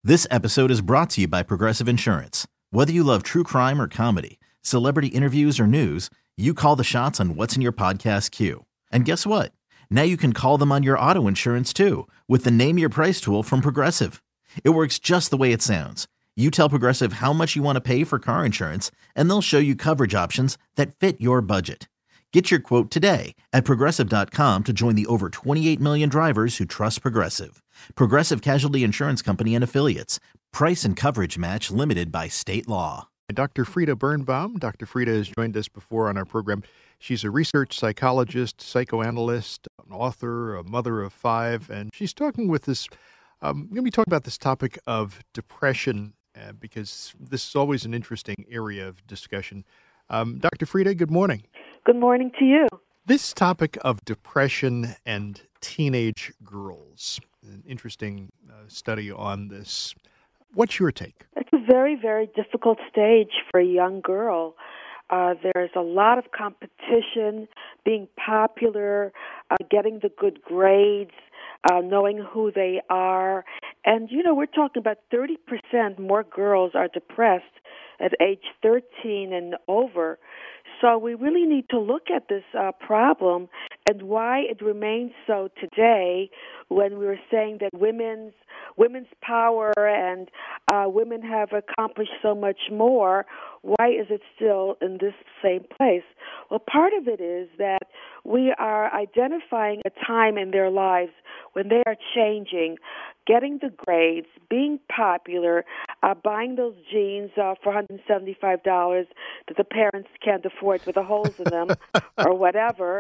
This episode is brought to you by Progressive Insurance. Whether you love true crime or comedy, celebrity interviews or news, you call the shots on what's in your podcast queue. And guess what? Now you can call them on your auto insurance too with the Name Your Price tool from Progressive. It works just the way it sounds. You tell Progressive how much you want to pay for car insurance, and they'll show you coverage options that fit your budget. Get your quote today at Progressive.com to join the over 28 million drivers who trust Progressive. Progressive Casualty Insurance Company and Affiliates. Price and coverage match limited by state law. Dr. Frieda Birnbaum. Dr. Frieda has joined us before on our program. She's a research psychologist, psychoanalyst, an author, a mother of five, and she's talking with us. Going to be talking about this topic of depression because this is always an interesting area of discussion. Dr. Frieda, good morning. Good morning to you. This topic of depression and teenage girls, an interesting study on this. What's your take? It's a very, very difficult stage for a young girl. There's a lot of competition, being popular, getting the good grades, knowing who they are. And, we're talking about 30% more girls are depressed at age 13 and over. So we really need to look at this problem and why it remains so today when we were saying that women's power and women have accomplished so much more. Why is it still in this same place? Well, part of it is that we are identifying a time in their lives when they are changing, getting the grades, being popular, buying those jeans for $175 that the parents can't afford with the holes in them or whatever.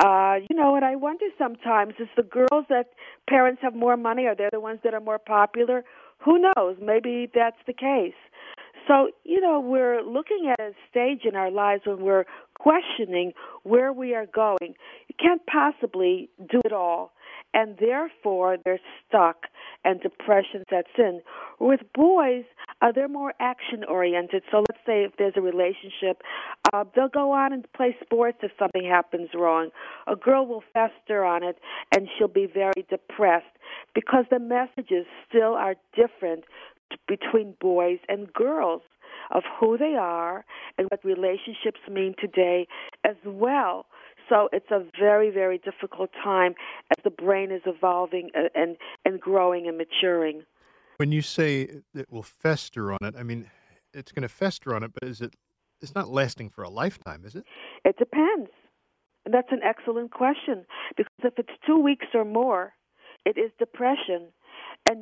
And I wonder sometimes, is the girls that parents have more money, are they the ones that are more popular? Who knows? Maybe that's the case. So, we're looking at a stage in our lives when we're questioning where we are going. You can't possibly do it all, and therefore they're stuck and depression sets in. With boys, they're more action-oriented. So let's say if there's a relationship, they'll go on and play sports if something happens wrong. A girl will fester on it, and she'll be very depressed because the messages still are different between boys and girls of who they are and what relationships mean today as well. So it's a very, very difficult time as the brain is evolving and growing and maturing. When you say it will fester on it, I mean, it's going to fester on it, but it's not lasting for a lifetime, is it? It depends. And that's an excellent question, because if it's 2 weeks or more, it is depression. And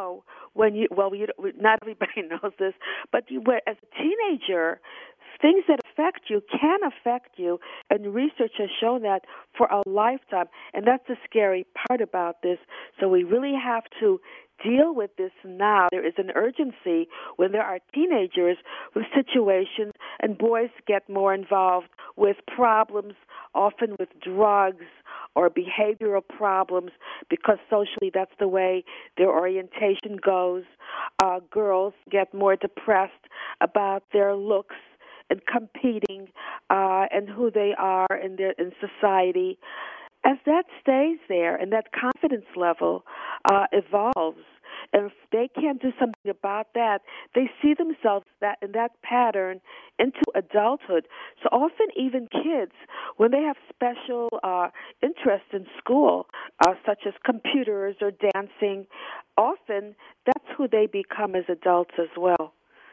not everybody knows this, but as a teenager, things that affect you can affect you, and research has shown that for a lifetime. And that's the scary part about this. So we really have to deal with this now. There is an urgency when there are teenagers with situations, and boys get more involved with problems, often with drugs or behavioral problems, because socially that's the way their orientation goes. Girls get more depressed about their looks and competing and who they are in society. As that stays there and that confidence level evolves, and if they can't do something about that, they see themselves in that pattern into adulthood. So often even kids, when they have special interests in school, such as computers or dancing, often that's who they become as adults as well.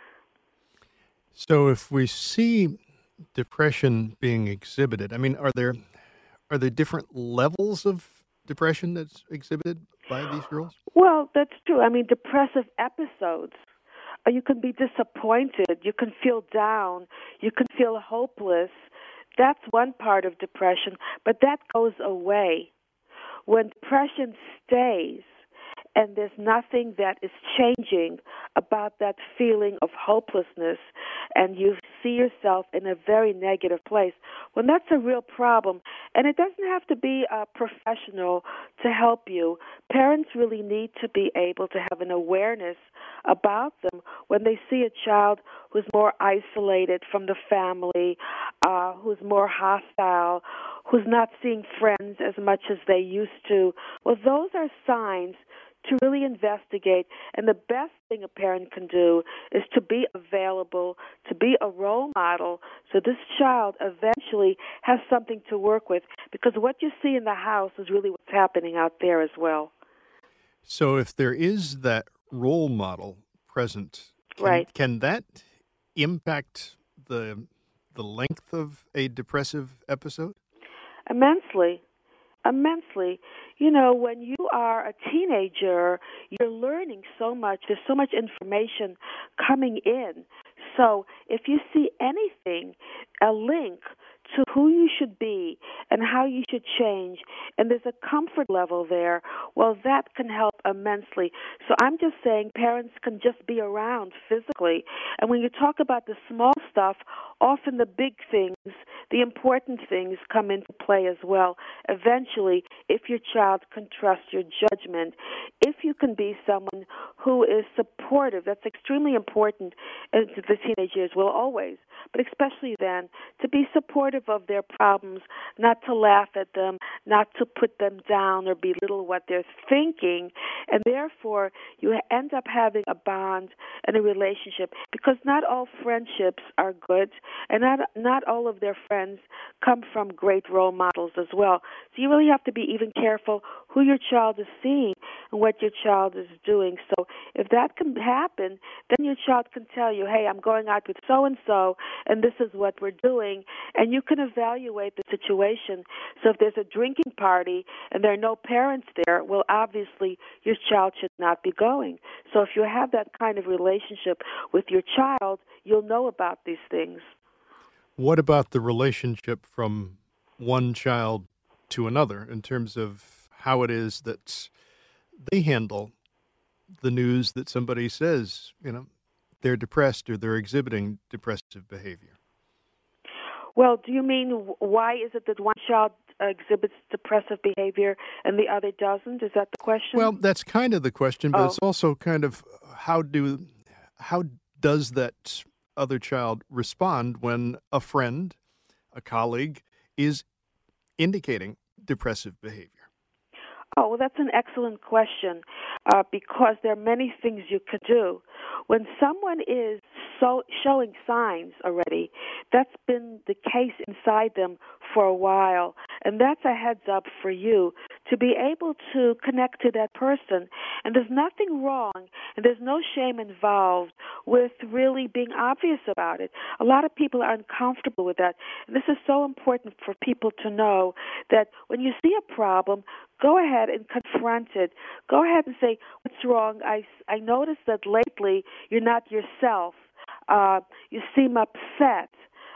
So if we see depression being exhibited, I mean, are there different levels of depression that's exhibited by these girls? Well, that's true. I mean, depressive episodes. You can be disappointed. You can feel down. You can feel hopeless. That's one part of depression, but that goes away. When depression stays, and there's nothing that is changing about that feeling of hopelessness, and you see yourself in a very negative place, well, that's a real problem. And it doesn't have to be a professional to help you. Parents really need to be able to have an awareness about them when they see a child who's more isolated from the family, who's more hostile, who's not seeing friends as much as they used to. Well, those are signs to really investigate. And the best thing a parent can do is to be available, to be a role model, so this child eventually has something to work with. Because what you see in the house is really what's happening out there as well. So if there is that role model present, Right. can that impact the length of a depressive episode? Immensely. Immensely. You know, when you are a teenager, you're learning so much. There's so much information coming in. So if you see anything, a link to who you should be and how you should change, and there's a comfort level there, well, that can help immensely. So I'm just saying parents can just be around physically. And when you talk about the small stuff, often the big things, the important things come into play as well. Eventually, if your child can trust your judgment, if you can be someone who is supportive, that's extremely important into the teenage years, well, always, but especially then, to be supportive of their problems, not to laugh at them, not to put them down or belittle what they're thinking, and therefore you end up having a bond and a relationship, because not all friendships are good, and not all of their friends come from great role models as well. So you really have to be even careful who your child is seeing and what your child is doing. So if that can happen, then your child can tell you, hey, I'm going out with so-and-so, and this is what we're doing, and you can evaluate the situation. So if there's a drinking party and there are no parents there, well, obviously your child should not be going. So if you have that kind of relationship with your child, you'll know about these things. What about the relationship from one child to another in terms of how it is that they handle the news that somebody says, they're depressed or they're exhibiting depressive behavior? Well, do you mean why is it that one child exhibits depressive behavior and the other doesn't? Is that the question? Well, that's kind of the question, but it's also kind of how does that other child respond when a friend, a colleague, is indicating depressive behavior? Oh, well, that's an excellent question because there are many things you could do. When someone is showing signs already, that's been the case inside them for a while, and that's a heads up for you to be able to connect to that person. And there's nothing wrong, and there's no shame involved with really being obvious about it. A lot of people are uncomfortable with that. And this is so important for people to know that when you see a problem, go ahead and confront it. Go ahead and say, what's wrong? I noticed that lately you're not yourself. You seem upset.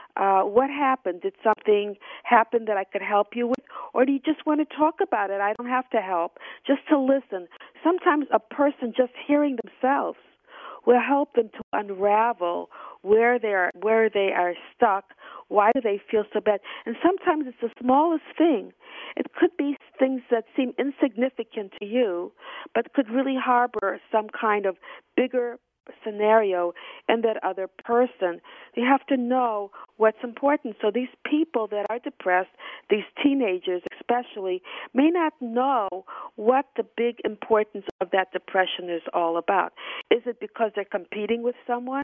What happened? Did something happen that I could help you with? Or do you just want to talk about it? I don't have to help. Just to listen. Sometimes a person just hearing themselves will help them to unravel where they are stuck. Why do they feel so bad? And sometimes it's the smallest thing. It could be things that seem insignificant to you, but could really harbor some kind of bigger scenario in that other person. You have to know what's important. So these people that are depressed, these teenagers especially, may not know what the big importance of that depression is all about. Is it because they're competing with someone?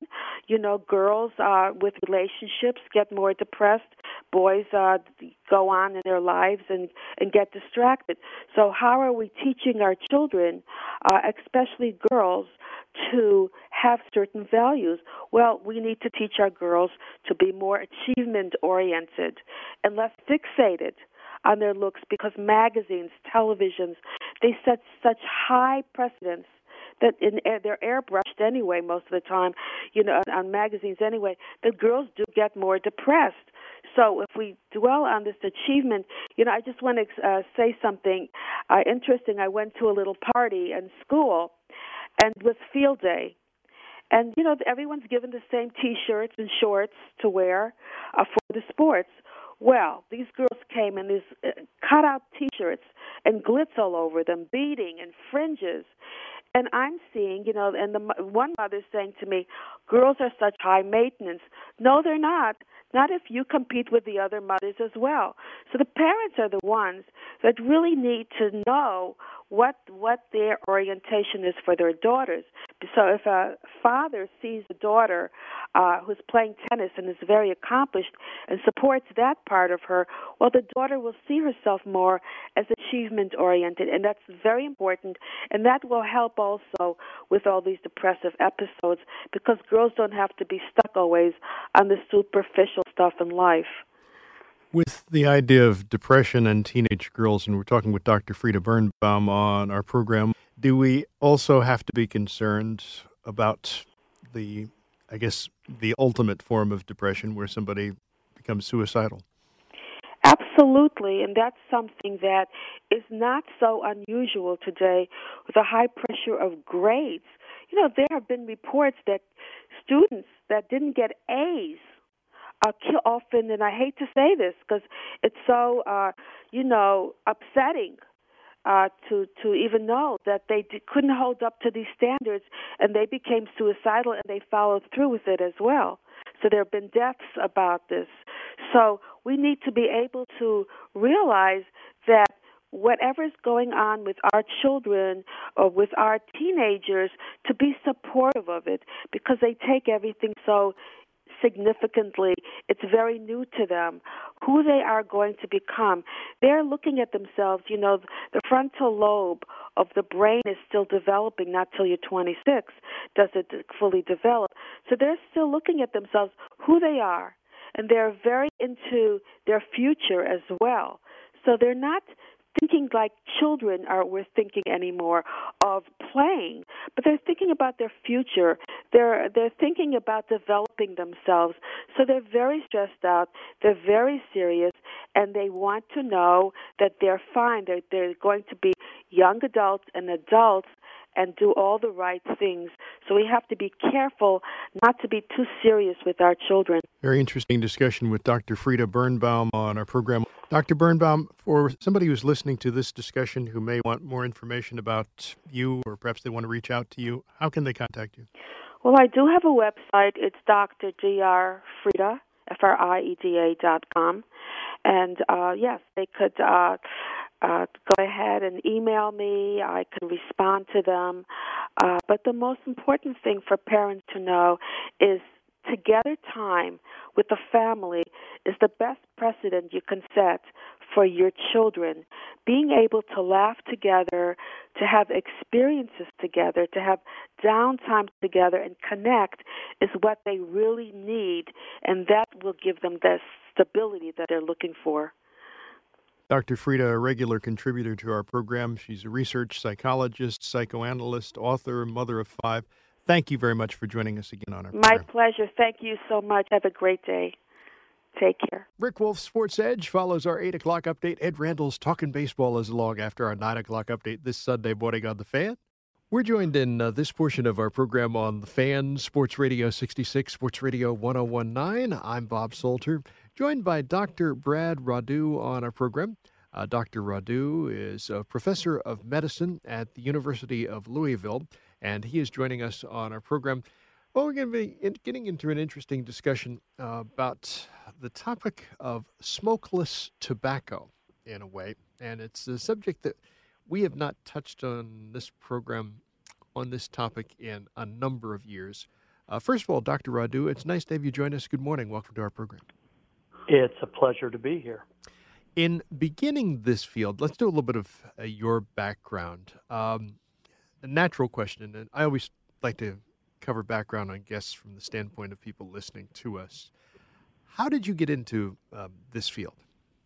Girls with relationships get more depressed. Boys go on in their lives and get distracted. So how are we teaching our children, especially girls, to have certain values? Well, we need to teach our girls to be more achievement-oriented and less fixated on their looks, because magazines, televisions, they set such high precedents that they're airbrushed anyway most of the time, on magazines anyway, that girls do get more depressed. So if we dwell on this achievement, I just want to say something interesting. I went to a little party in school, and it was field day. And, everyone's given the same T-shirts and shorts to wear for the sports. Well, these girls came in these cut-out T-shirts and glitz all over them, beading and fringes. And I'm seeing, and one mother's saying to me, girls are such high maintenance. No, they're not. not if you compete with the other mothers as well. So the parents are the ones that really need to know what their orientation is for their daughters. So if a father sees a daughter who's playing tennis and is very accomplished and supports that part of her, well, the daughter will see herself more as achievement-oriented, and that's very important, and that will help also with all these depressive episodes, because girls don't have to be stuck always on the superficial stuff in life. With the idea of depression and teenage girls, and we're talking with Dr. Frieda Birnbaum on our program, do we also have to be concerned about the ultimate form of depression where somebody becomes suicidal? Absolutely, and that's something that is not so unusual today with the high pressure of grades. There have been reports that students that didn't get A's often, and I hate to say this because it's so, upsetting to even know that they couldn't hold up to these standards, and they became suicidal, and they followed through with it as well. So there have been deaths about this. So we need to be able to realize that whatever's going on with our children or with our teenagers, to be supportive of it, because they take everything so significantly. It's very new to them, who they are going to become. They're looking at themselves, the frontal lobe of the brain is still developing, not till you're 26 does it fully develop. So they're still looking at themselves, who they are, and they're very into their future as well. So they're not thinking like children we're thinking anymore of playing, but they're thinking about their future. They're thinking about developing themselves. So they're very stressed out. They're very serious, and they want to know that they're fine. They're going to be young adults and adults and do all the right things. So we have to be careful not to be too serious with our children. Very interesting discussion with Dr. Frieda Birnbaum on our program. Dr. Birnbaum, for somebody who's listening to this discussion who may want more information about you, or perhaps they want to reach out to you, how can they contact you? Well, I do have a website. It's drfrieda, frieda.com. And, yes, they could go ahead and email me. I can respond to them. But the most important thing for parents to know is together time with the family is the best precedent you can set for your children. Being able to laugh together, to have experiences together, to have downtime together and connect is what they really need, and that will give them the stability that they're looking for. Dr. Frieda, a regular contributor to our program. She's a research psychologist, psychoanalyst, author, mother of 5. Thank you very much for joining us again on our program. My pleasure. Thank you so much. Have a great day. Take care. Rick Wolf Sports Edge follows our 8 o'clock update. Ed Randall's Talking Baseball is along after our 9 o'clock update this Sunday morning on The Fan. We're joined in this portion of our program on The Fan, Sports Radio 66, Sports Radio 1019. I'm Bob Salter, joined by Dr. Brad Radu on our program. Dr. Radu is a professor of medicine at the University of Louisville, and he is joining us on our program. Well, we're going to be getting into an interesting discussion about the topic of smokeless tobacco, in a way. And it's a subject that we have not touched on this program, on this topic, in a number of years. First of all, Dr. Radu, it's nice to have you join us. Good morning. Welcome to our program. It's a pleasure to be here. In beginning this field, let's do a little bit of your background. A natural question, and I always like to cover background on guests from the standpoint of people listening to us. How did you get into this field?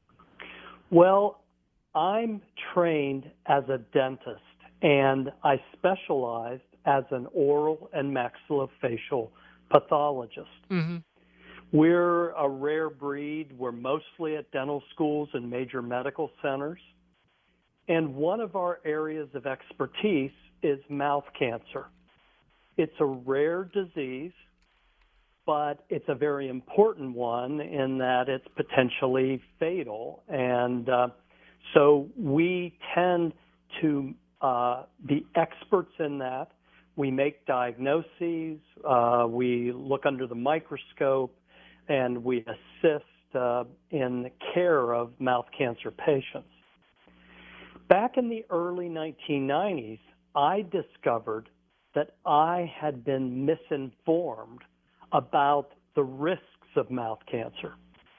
Well, I'm trained as a dentist, and I specialized as an oral and maxillofacial pathologist. Mm-hmm. We're a rare breed. We're mostly at dental schools and major medical centers. And one of our areas of expertise is mouth cancer. It's a rare disease, but it's a very important one in that it's potentially fatal. And so we tend to be experts in that. We make diagnoses. We look under the microscope. and we assist in the care of mouth cancer patients. Back in the early 1990s, I discovered that I had been misinformed about the risks of mouth cancer.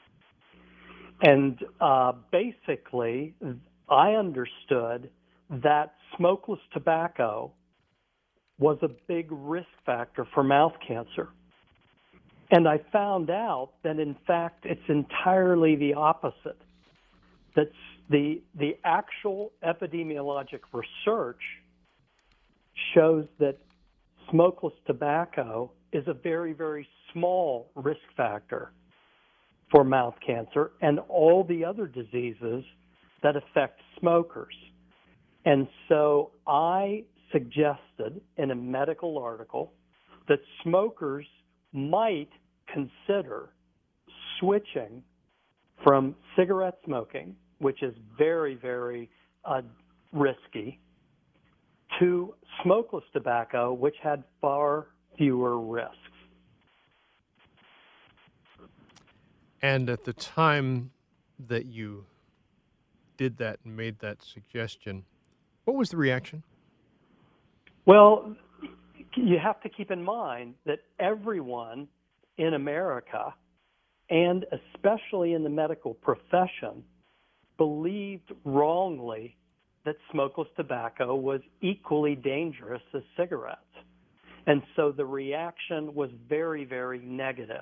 And basically, I understood that smokeless tobacco was a big risk factor for mouth cancer. And I found out that, in fact, it's entirely the opposite. That the actual epidemiologic research shows that smokeless tobacco is a very, very small risk factor for mouth cancer and all the other diseases that affect smokers. And so I suggested in a medical article that smokers might consider switching from cigarette smoking, which is very, very risky, to smokeless tobacco, which had far fewer risks. And at the time that you did that and made that suggestion, what was the reaction? Well, you have to keep in mind that everyone in America, and especially in the medical profession, believed wrongly that smokeless tobacco was equally dangerous as cigarettes. And so the reaction was very, very negative.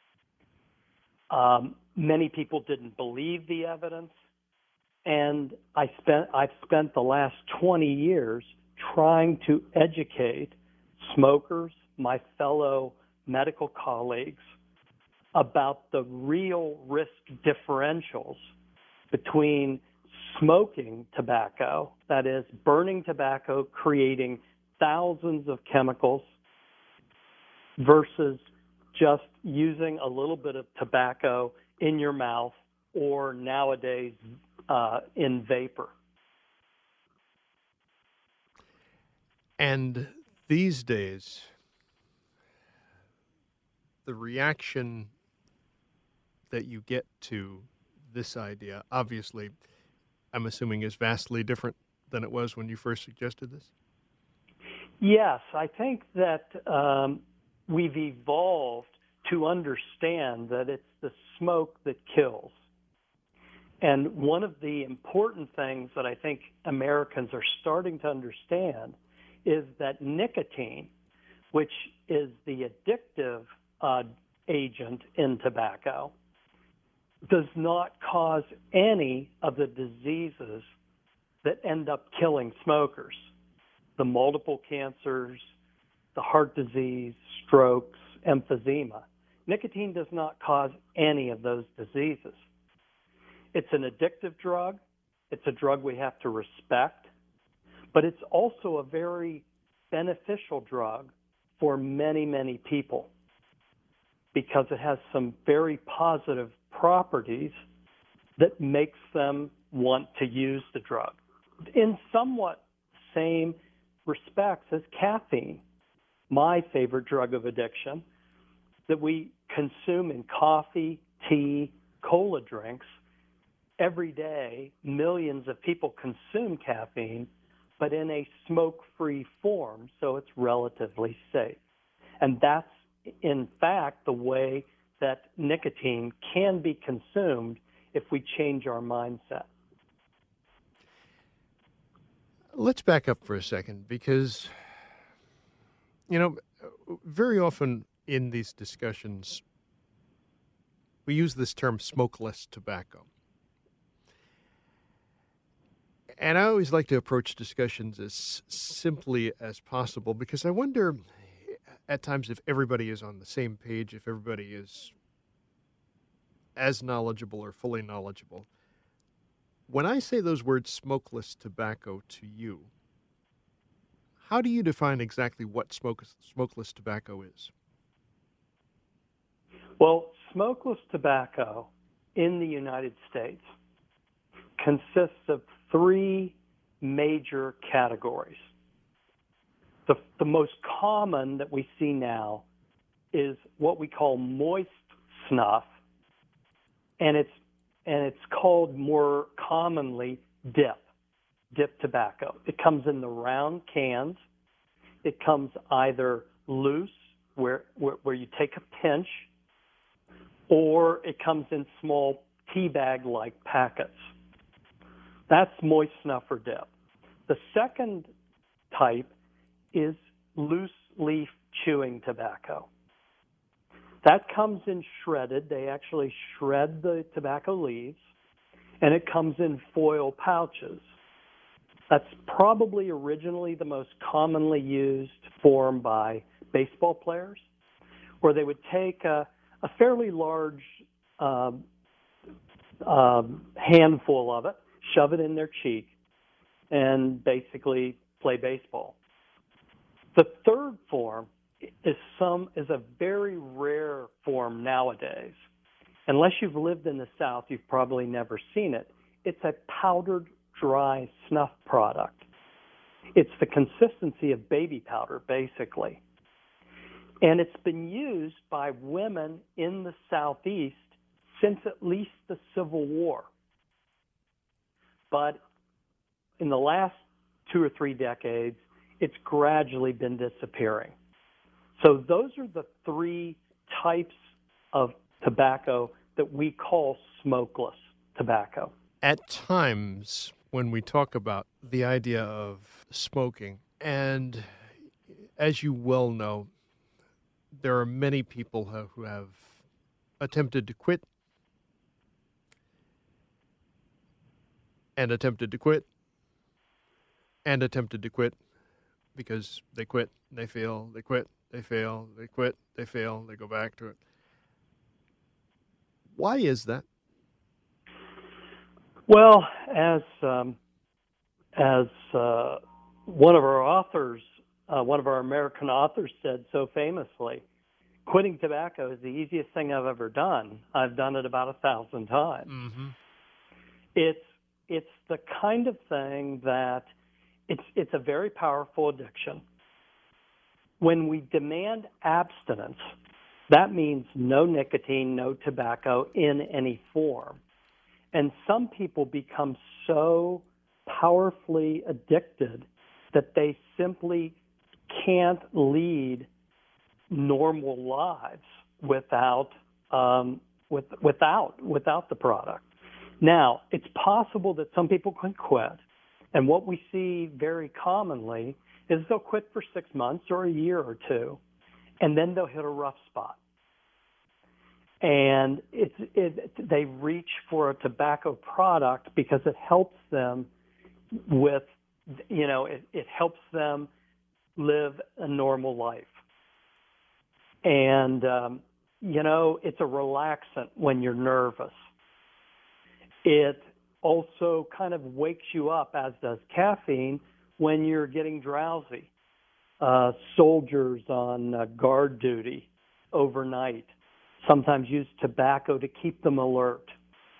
Many people didn't believe the evidence, and I've spent the last 20 years trying to educate smokers, my fellow medical colleagues, about the real risk differentials between smoking tobacco, that is, burning tobacco, creating thousands of chemicals, versus just using a little bit of tobacco in your mouth or nowadays in vapor. And these days, the reaction that you get to this idea, obviously, I'm assuming is vastly different than it was when you first suggested this? Yes, I think that we've evolved to understand that it's the smoke that kills. And one of the important things that I think Americans are starting to understand is that nicotine, which is the addictive agent in tobacco, does not cause any of the diseases that end up killing smokers. The multiple cancers, the heart disease, strokes, emphysema. Nicotine does not cause any of those diseases. It's an addictive drug. It's a drug we have to respect. But it's also a very beneficial drug for many, many people because it has some very positive properties that makes them want to use the drug. In somewhat same respects as caffeine, my favorite drug of addiction, that we consume in coffee, tea, cola drinks. Every day, millions of people consume caffeine, but in a smoke-free form, so it's relatively safe. And that's, in fact, the way that nicotine can be consumed if we change our mindset. Let's back up for a second because, very often in these discussions, we use this term smokeless tobacco. And I always like to approach discussions as simply as possible because I wonder at times if everybody is on the same page, if everybody is as knowledgeable or fully knowledgeable. When I say those words smokeless tobacco to you, how do you define exactly what smokeless tobacco is? Well, smokeless tobacco in the United States consists of three major categories. The most common that we see now is what we call moist snuff, and it's called more commonly dip tobacco. It comes in the round cans. It comes either loose, where you take a pinch, or it comes in small tea bag-like packets. That's moist snuff or dip. The second type is loose leaf chewing tobacco. That comes in shredded. They actually shred the tobacco leaves, and it comes in foil pouches. That's probably originally the most commonly used form by baseball players, where they would take a fairly large handful of it, shove it in their cheek, and basically play baseball. The third form is a very rare form nowadays. Unless you've lived in the South, you've probably never seen it. It's a powdered dry snuff product. It's the consistency of baby powder, basically. And it's been used by women in the Southeast since at least the Civil War. But in the last 2 or 3 decades, it's gradually been disappearing. So those are the 3 types of tobacco that we call smokeless tobacco. At times, when we talk about the idea of smoking, and as you well know, there are many people who have attempted to quit and attempted to quit and attempted to quit because they quit, they fail, they quit, they fail, they quit, they fail, they go back to it. Why is that? Well, as one of our authors, one of our American authors said so famously, quitting tobacco is the easiest thing I've ever done. I've done it about 1,000 times. Mm-hmm. It's the kind of thing that it's a very powerful addiction. When we demand abstinence, that means no nicotine, no tobacco in any form. And some people become so powerfully addicted that they simply can't lead normal lives without the product. Now, it's possible that some people can quit, and what we see very commonly is they'll quit for 6 months or a year or 2, and then they'll hit a rough spot. And they reach for a tobacco product because it helps them with, it helps them live a normal life. And, it's a relaxant when you're nervous. It also kind of wakes you up, as does caffeine, when you're getting drowsy. Soldiers on guard duty overnight sometimes use tobacco to keep them alert.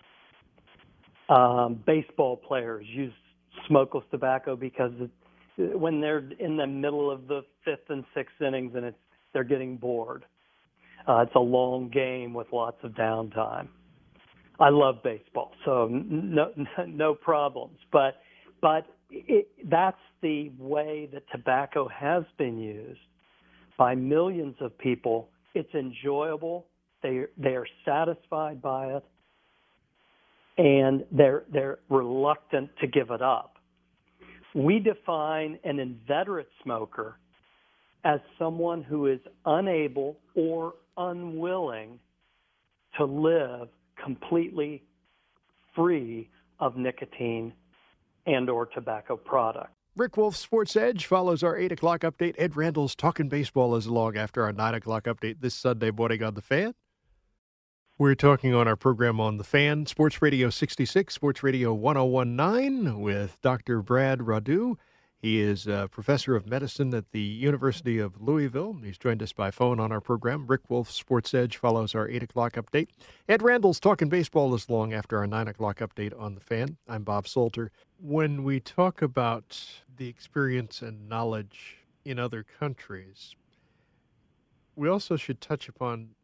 Baseball players use smokeless tobacco because when they're in the middle of the 5th and 6th innings and they're getting bored. It's a long game with lots of downtime. I love baseball, so no problems. But that's the way that tobacco has been used by millions of people. It's enjoyable. They are satisfied by it, and they're reluctant to give it up. We define an inveterate smoker as someone who is unable or unwilling to live completely free of nicotine and or tobacco products. Rick Wolf's Sports Edge follows our 8 o'clock update. Ed Randall's Talking Baseball is along after our 9 o'clock update this Sunday morning on The Fan. We're talking on our program on The Fan, Sports Radio 66, Sports Radio 1019 with Dr. Brad Radu. He is a professor of medicine at the University of Louisville. He's joined us by phone on our program. Rick Wolf's Sports Edge follows our 8 o'clock update. Ed Randall's Talking Baseball is long after our 9 o'clock update on The Fan. I'm Bob Salter. When we talk about the experience and knowledge in other countries, we also should touch upon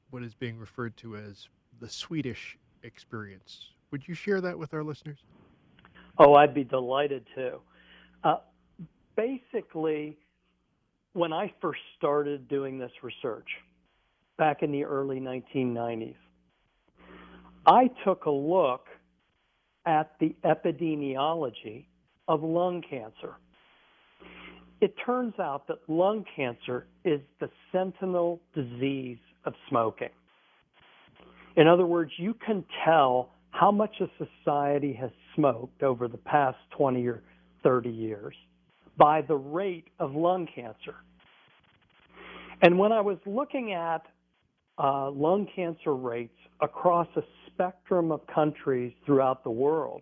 what is being referred to as the Swedish experience. Would you share that with our listeners? Oh, I'd be delighted to. Basically, when I first started doing this research back in the early 1990s, I took a look at the epidemiology of lung cancer. It turns out that lung cancer is the sentinel disease of smoking. In other words, you can tell how much a society has smoked over the past 20 or 30 years by the rate of lung cancer. And when I was looking at lung cancer rates across a spectrum of countries throughout the world,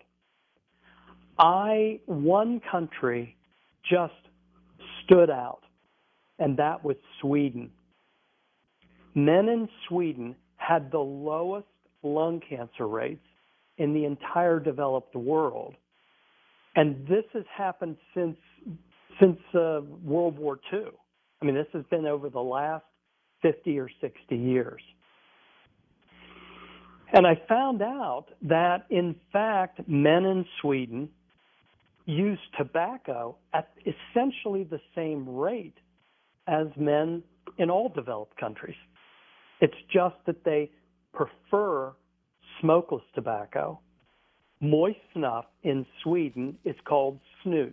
one country just stood out, and that was Sweden. Men in Sweden had the lowest lung cancer rates in the entire developed world. And this has happened since World War II. I mean, this has been over the last 50 or 60 years. And I found out that, in fact, men in Sweden use tobacco at essentially the same rate as men in all developed countries. It's just that they prefer smokeless tobacco. Moist snuff in Sweden is called snus.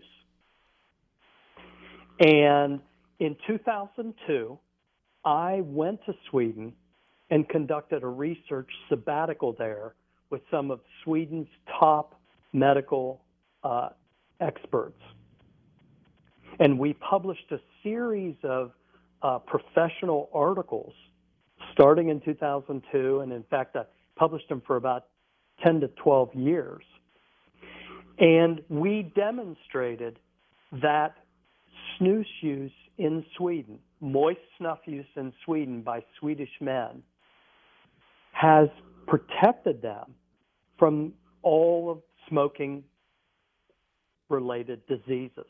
And in 2002, I went to Sweden and conducted a research sabbatical there with some of Sweden's top medical experts. And we published a series of professional articles starting in 2002, and in fact, I published them for about 10 to 12 years. And we demonstrated that snus use in Sweden, moist snuff use in Sweden by Swedish men, has protected them from all of smoking-related diseases.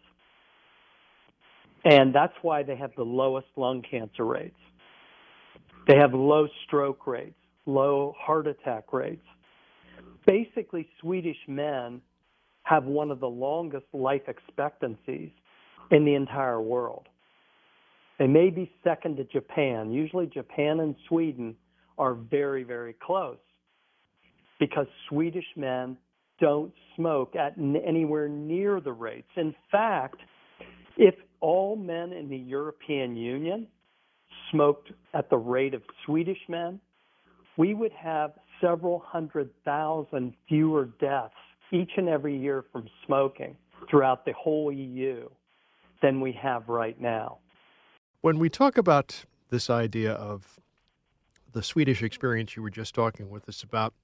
And that's why they have the lowest lung cancer rates. They have low stroke rates, low heart attack rates. Basically, Swedish men have one of the longest life expectancies in the entire world. They may be second to Japan. Usually Japan and Sweden are very, very close because Swedish men don't smoke at anywhere near the rates. In fact, if all men in the European Union smoked at the rate of Swedish men, we would have several 100,000 fewer deaths each and every year from smoking throughout the whole EU than we have right now. When we talk about this idea of the Swedish experience you were just talking with us about,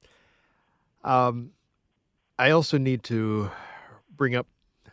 I also need to bring up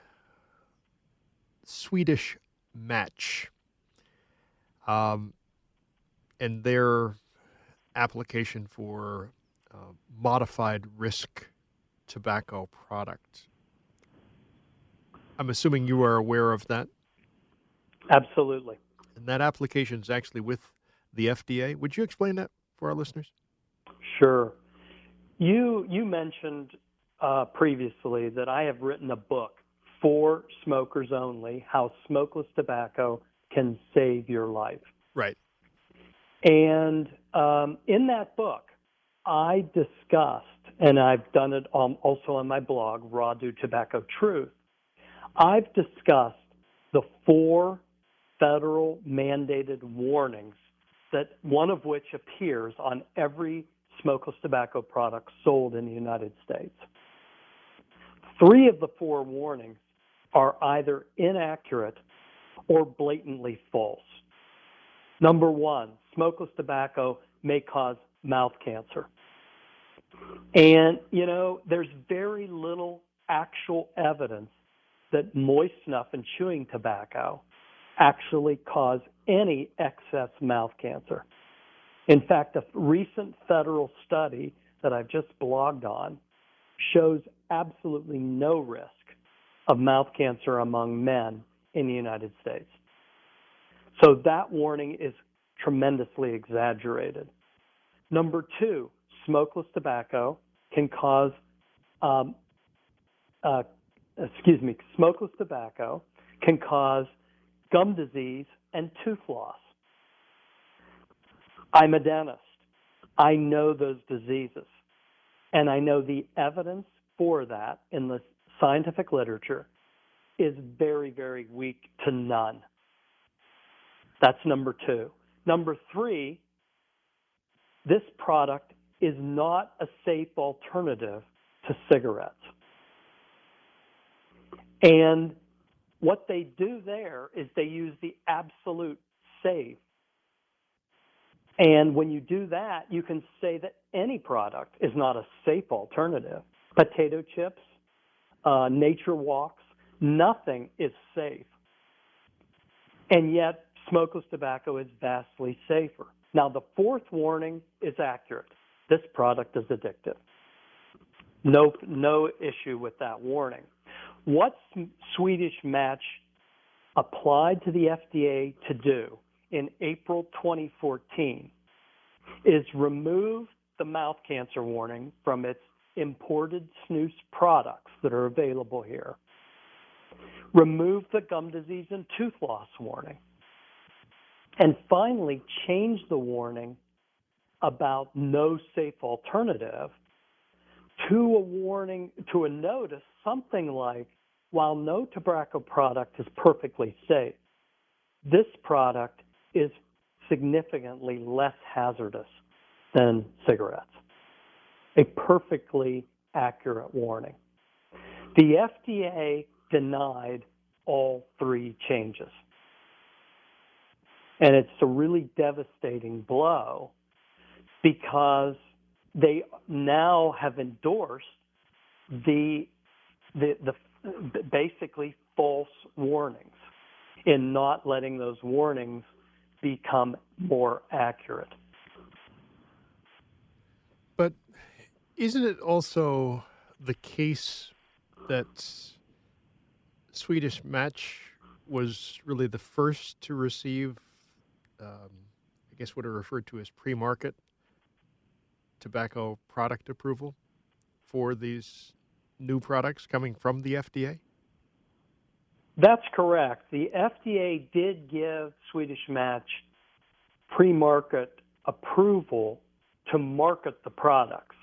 Swedish Match and their application for modified risk tobacco product. I'm assuming you are aware of that? Absolutely. And that application is actually with the FDA. Would you explain that for our listeners? Sure. You mentioned previously that I have written a book for smokers only, How Smokeless Tobacco Can Save Your Life. Right. And in that book, I discussed, and I've done it also on my blog, Raw Do Tobacco Truth, I've discussed the 4 federal mandated warnings, that one of which appears on every smokeless tobacco product sold in the United States. 3 of the 4 warnings are either inaccurate or blatantly false. Number 1, smokeless tobacco may cause mouth cancer. And, there's very little actual evidence that moist snuff and chewing tobacco actually cause any excess mouth cancer. In fact, a recent federal study that I've just blogged on shows absolutely no risk of mouth cancer among men in the United States. So that warning is tremendously exaggerated. Number two, smokeless tobacco can cause, smokeless tobacco can cause gum disease and tooth loss. I'm a dentist. I know those diseases, and I know the evidence for that in the scientific literature is very, very weak to none. That's number two. Number three, this product is not a safe alternative to cigarettes. And what they do there is they use the absolute safe. And when you do that, you can say that any product is not a safe alternative. Potato chips, nature walks, nothing is safe. And yet, smokeless tobacco is vastly safer. Now, the fourth warning is accurate. This product is addictive. No issue with that warning. What Swedish Match applied to the FDA to do in April 2014 is remove the mouth cancer warning from its imported snus products that are available here. Remove the gum disease and tooth loss warning. And finally, change the warning about no safe alternative to a warning, to a notice, something like, while no tobacco product is perfectly safe, this product is significantly less hazardous than cigarettes. A perfectly accurate warning. The FDA denied all three changes. And it's a really devastating blow because they now have endorsed the basically false warnings in not letting those warnings become more accurate. But isn't it also the case that Swedish Match was really the first to receive, I guess what are referred to as pre-market tobacco product approval for these new products coming from the FDA? That's correct. The FDA did give Swedish Match pre-market approval to market the products.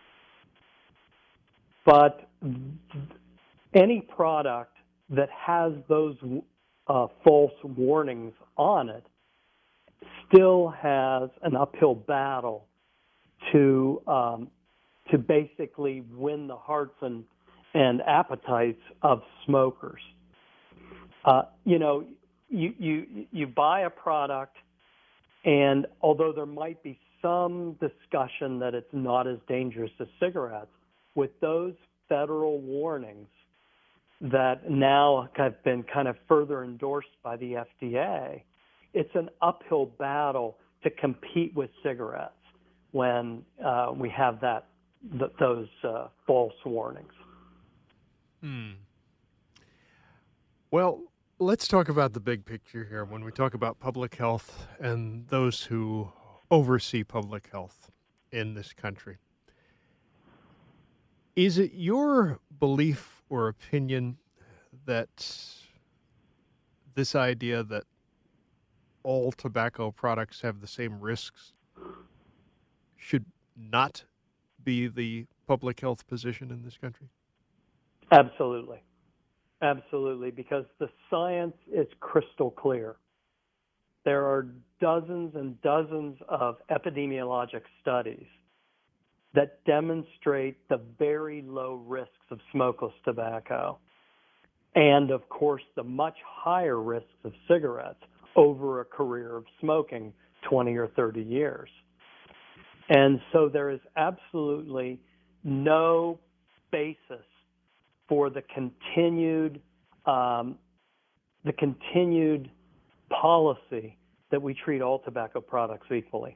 But any product that has those false warnings on it still has an uphill battle to basically win the hearts and appetites of smokers. You buy a product, and although there might be some discussion that it's not as dangerous as cigarettes, with those federal warnings that now have been kind of further endorsed by the FDA, it's an uphill battle to compete with cigarettes when we have those false warnings. Well, let's talk about the big picture here when we talk about public health and those who oversee public health in this country. Is it your belief or opinion that this idea that all tobacco products have the same risks should not be the public health position in this country? Absolutely. Absolutely, because the science is crystal clear. There are dozens and dozens of epidemiologic studies that demonstrate the very low risks of smokeless tobacco and, of course, the much higher risks of cigarettes over a career of smoking 20 or 30 years. And so there is absolutely no basis for the continued policy that we treat all tobacco products equally.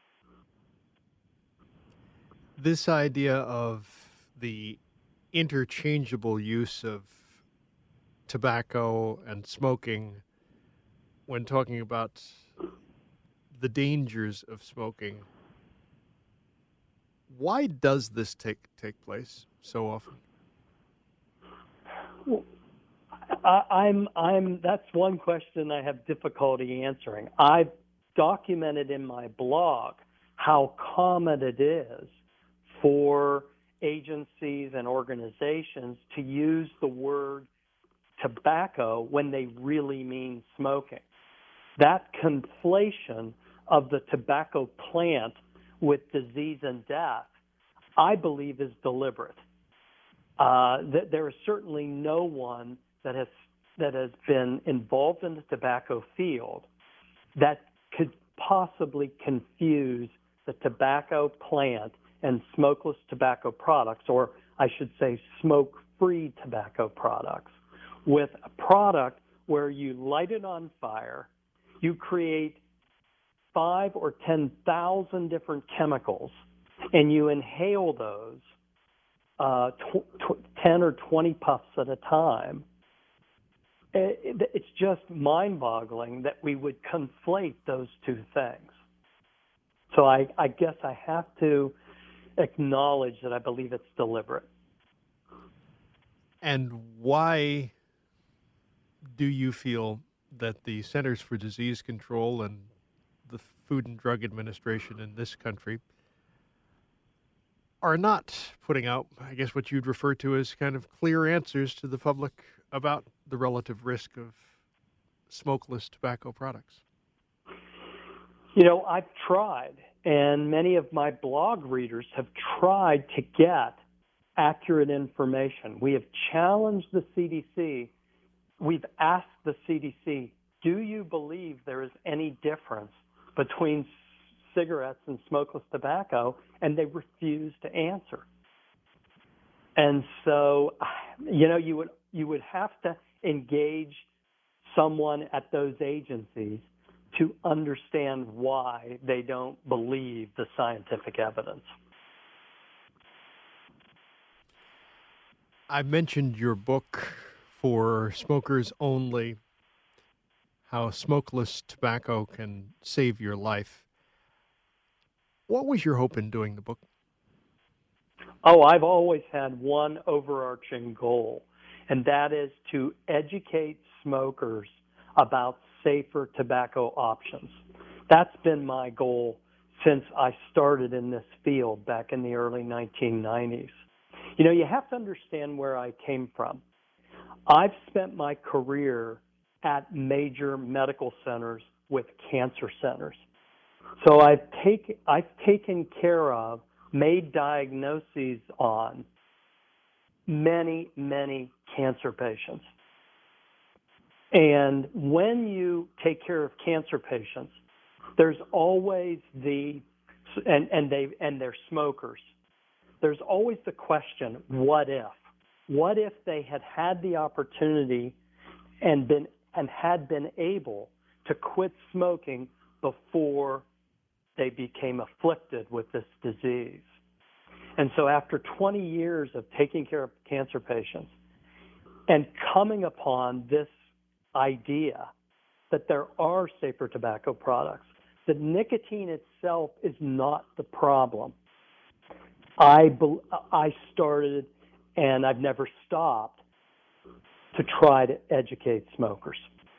This idea of the interchangeable use of tobacco and smoking when talking about the dangers of smoking Why does this take place so often? Well, that's one question I have difficulty answering. I've documented in my blog how common it is for agencies and organizations to use the word tobacco when they really mean smoking. That conflation of the tobacco plant with disease and death, I believe, is deliberate. There is certainly no one that has been involved in the tobacco field that could possibly confuse the tobacco plant and smokeless tobacco products, or I should say smoke-free tobacco products, with a product where you light it on fire, you create 5,000 or 10,000 different chemicals, and you inhale those 10 or 20 puffs at a time. It's just mind-boggling that we would conflate those two things. So I guess I have to acknowledge that I believe it's deliberate. And why do you feel that the Centers for Disease Control and the Food and Drug Administration in this country are not putting out, I guess, what you'd refer to as kind of clear answers to the public about the relative risk of smokeless tobacco products? I've tried, and many of my blog readers have tried to get accurate information. We have challenged the CDC. We've asked the CDC, do you believe there is any difference between cigarettes and smokeless tobacco? And they refuse to answer. And so, you would have to engage someone at those agencies to understand why they don't believe the scientific evidence. I mentioned your book for smokers only, How Smokeless Tobacco Can Save Your Life. What was your hope in doing the book? Oh, I've always had one overarching goal, and that is to educate smokers about safer tobacco options. That's been my goal since I started in this field back in the early 1990s. You have to understand where I came from. I've spent my career at major medical centers with cancer centers. So I've taken care of, made diagnoses on many, many cancer patients. And when you take care of cancer patients, there's always and they're smokers. There's always the question, what if? What if they had the opportunity and had been able to quit smoking before they became afflicted with this disease? And so after 20 years of taking care of cancer patients and coming upon this idea that there are safer tobacco products, that nicotine itself is not the problem, I started, and I've never stopped, to try to educate smokers.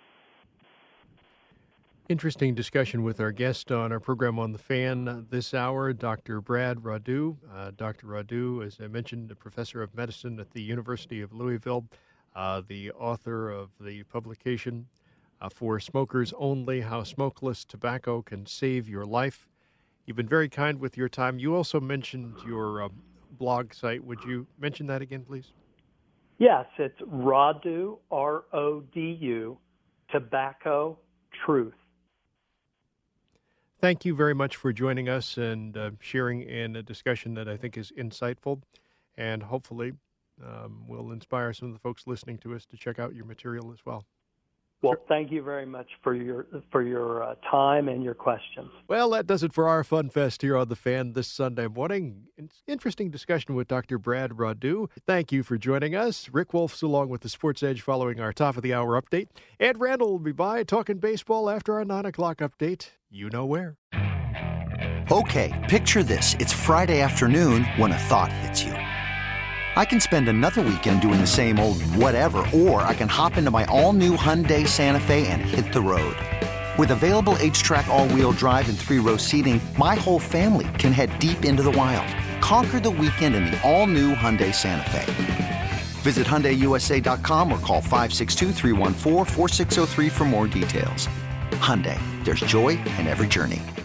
Interesting discussion with our guest on our program on The Fan this hour, Dr. Brad Radu. Dr. Radu, as I mentioned, a professor of medicine at the University of Louisville, the author of the publication For Smokers Only, How Smokeless Tobacco Can Save Your Life. You've been very kind with your time. You also mentioned your blog site. Would you mention that again, please? Yes, it's Radu, R-O-D-U, Tobacco Truth. Thank you very much for joining us and sharing in a discussion that I think is insightful and hopefully will inspire some of the folks listening to us to check out your material as well. Well, thank you very much for your time and your questions. Well, that does it for our Fun Fest here on The Fan this Sunday morning. Interesting discussion with Dr. Brad Radu. Thank you for joining us. Rick Wolf's along with the Sports Edge following our top of the hour update. Ed Randall will be by talking baseball after our 9 o'clock update. You know where. Okay, picture this. It's Friday afternoon when a thought hits you. I can spend another weekend doing the same old whatever, or I can hop into my all-new Hyundai Santa Fe and hit the road. With available H-Track all-wheel drive and 3-row seating, my whole family can head deep into the wild. Conquer the weekend in the all-new Hyundai Santa Fe. Visit HyundaiUSA.com or call 562-314-4603 for more details. Hyundai, there's joy in every journey.